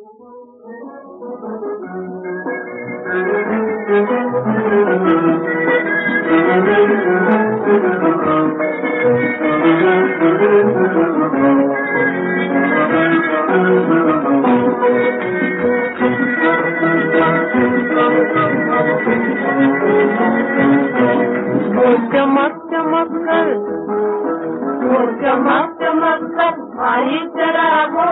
चमक चमक कर, वो चमक चमक कर आई चरागो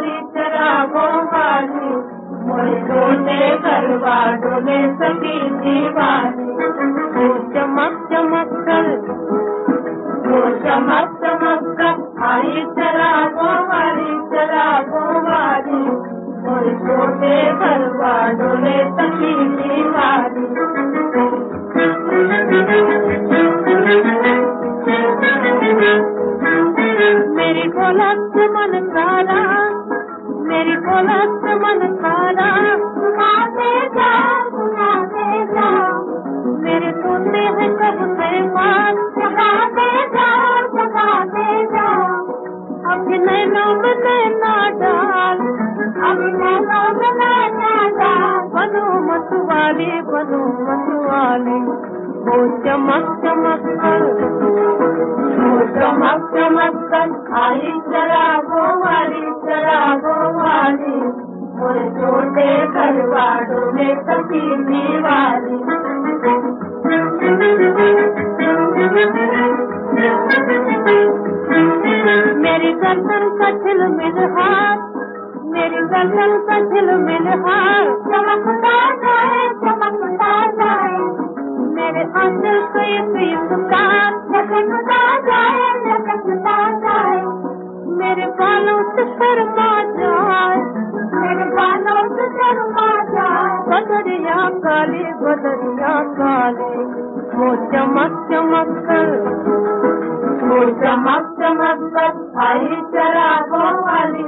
वाली मोरे डोले करवा डोले सखी दीवानी। वो चमक चमक कर, वो चमक चमक कर आई चरागो वाली मोरे डोले करवा डोले सखी दीवानी। मेरी बोलत मन काला, मेरी बोलत मन काला, सुनाते जाओ मेरे सुनते हैं कब से बात, जगाते जाओ अपने नैनों में नैना डाल, अपने नैनों में नैना डाल। बनो मतवाली वो चमक चमक कर, वो चमक चमक कर आई चरागो वाली मोरे छोटे करवा डोले सखी दीवानी। मेरी गर्दन का झिलमिल हाथ, मेरी गर्दन का झिलमिल हाथ चमकता जाए मेरे अंदर से एक तार लटकता जाए मेरे बालों से शर्मा जाए, मेरे बालों से शर्मा जाए। बदरिया काली वो चमक चमक कर, वो चमक चमक कर आई चरागो वाली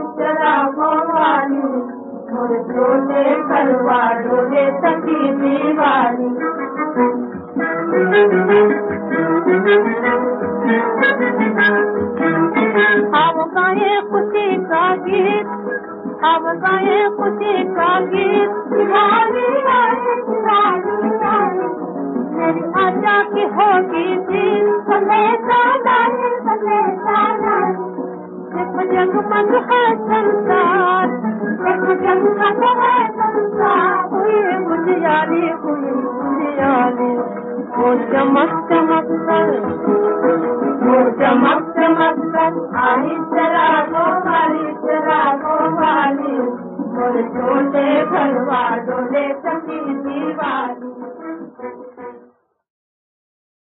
मोरे डोले करवा डोले सखी दीवानी। अब गाए खुशी का गीत, अब गाए खुशी का गीत, दिवाली आए मेरी आजा की होगी जीत, संदेशा लाए देखो जगमग है संसार, देखो जगमग है संसार। हुई उजियारी वो चमक चमक कर, वो चमक चमक कर आई चरागो वाली मोरे डोले करवा डोले सखी दीवानी।